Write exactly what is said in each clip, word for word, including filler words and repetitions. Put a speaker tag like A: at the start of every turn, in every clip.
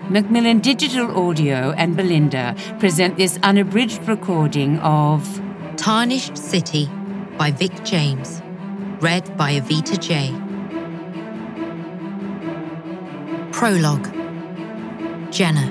A: Macmillan Digital Audio and Belinda present this unabridged recording of
B: Tarnished City by Vic James, read by Avita J. Prologue. Jenna.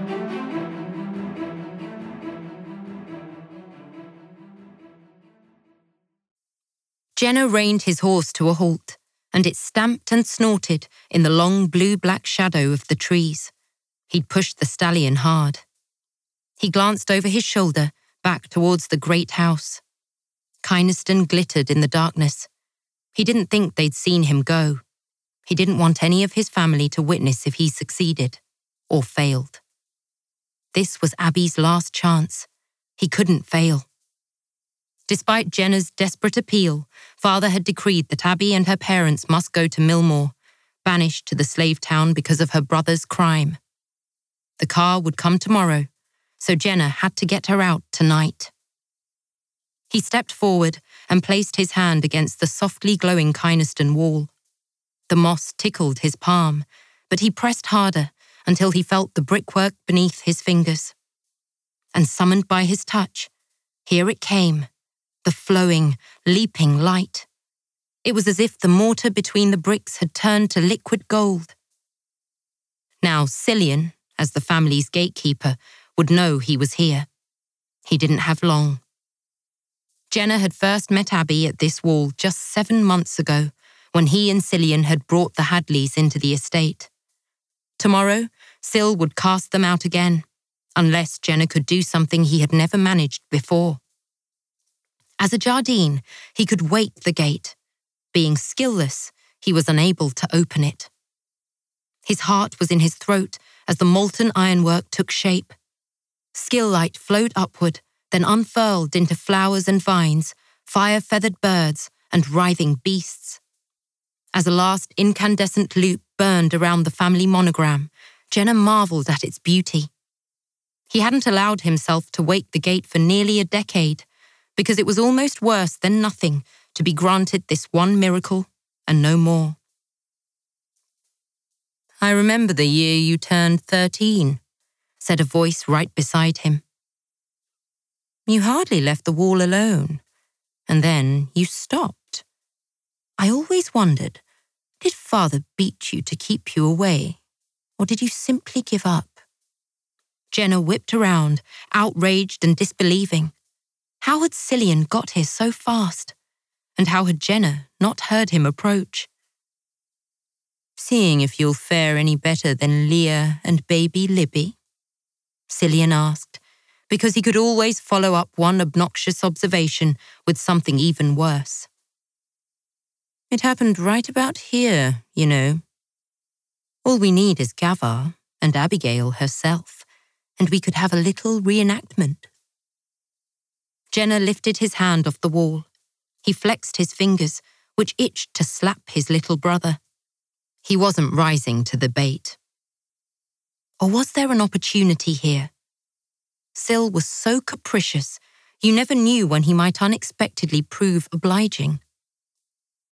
B: Jenna reined his horse to a halt, and it stamped and snorted in the long blue-black shadow of the trees. He'd pushed the stallion hard. He glanced over his shoulder, back towards the great house. Kynaston glittered in the darkness. He didn't think they'd seen him go. He didn't want any of his family to witness if he succeeded or failed. This was Abby's last chance. He couldn't fail. Despite Jenna's desperate appeal, Father had decreed that Abby and her parents must go to Millmore, banished to the slave town because of her brother's crime. The car would come tomorrow, so Jenna had to get her out tonight. He stepped forward and placed his hand against the softly glowing Kynaston wall. The moss tickled his palm, but he pressed harder until he felt the brickwork beneath his fingers. And summoned by his touch, here it came, the flowing, leaping light. It was as if the mortar between the bricks had turned to liquid gold. Now Cillian, as the family's gatekeeper, would know he was here. He didn't have long. Jenna had first met Abby at this wall just seven months ago, when he and Cillian had brought the Hadleys into the estate. Tomorrow, Sil would cast them out again, unless Jenna could do something he had never managed before. As a Jardine, he could wake the gate. Being skillless, he was unable to open it. His heart was in his throat as the molten ironwork took shape. Skill light flowed upward, then unfurled into flowers and vines, fire-feathered birds, and writhing beasts. As a last incandescent loop burned around the family monogram, Jenna marveled at its beauty. He hadn't allowed himself to wake the gate for nearly a decade, because it was almost worse than nothing to be granted this one miracle and no more. "I remember the year you turned thirteen, said a voice right beside him. "You hardly left the wall alone, and then you stopped. I always wondered, did Father beat you to keep you away, or did you simply give up?" Jenna whipped around, outraged and disbelieving. How had Cillian got here so fast? And how had Jenna not heard him approach? "Seeing if you'll fare any better than Leah and baby Libby?" Cillian asked, because he could always follow up one obnoxious observation with something even worse. "It happened right about here, you know. All we need is Gavar and Abigail herself, and we could have a little reenactment." Jenna lifted his hand off the wall. He flexed his fingers, which itched to slap his little brother. He wasn't rising to the bait. Or was there an opportunity here? Sil was so capricious, you never knew when he might unexpectedly prove obliging.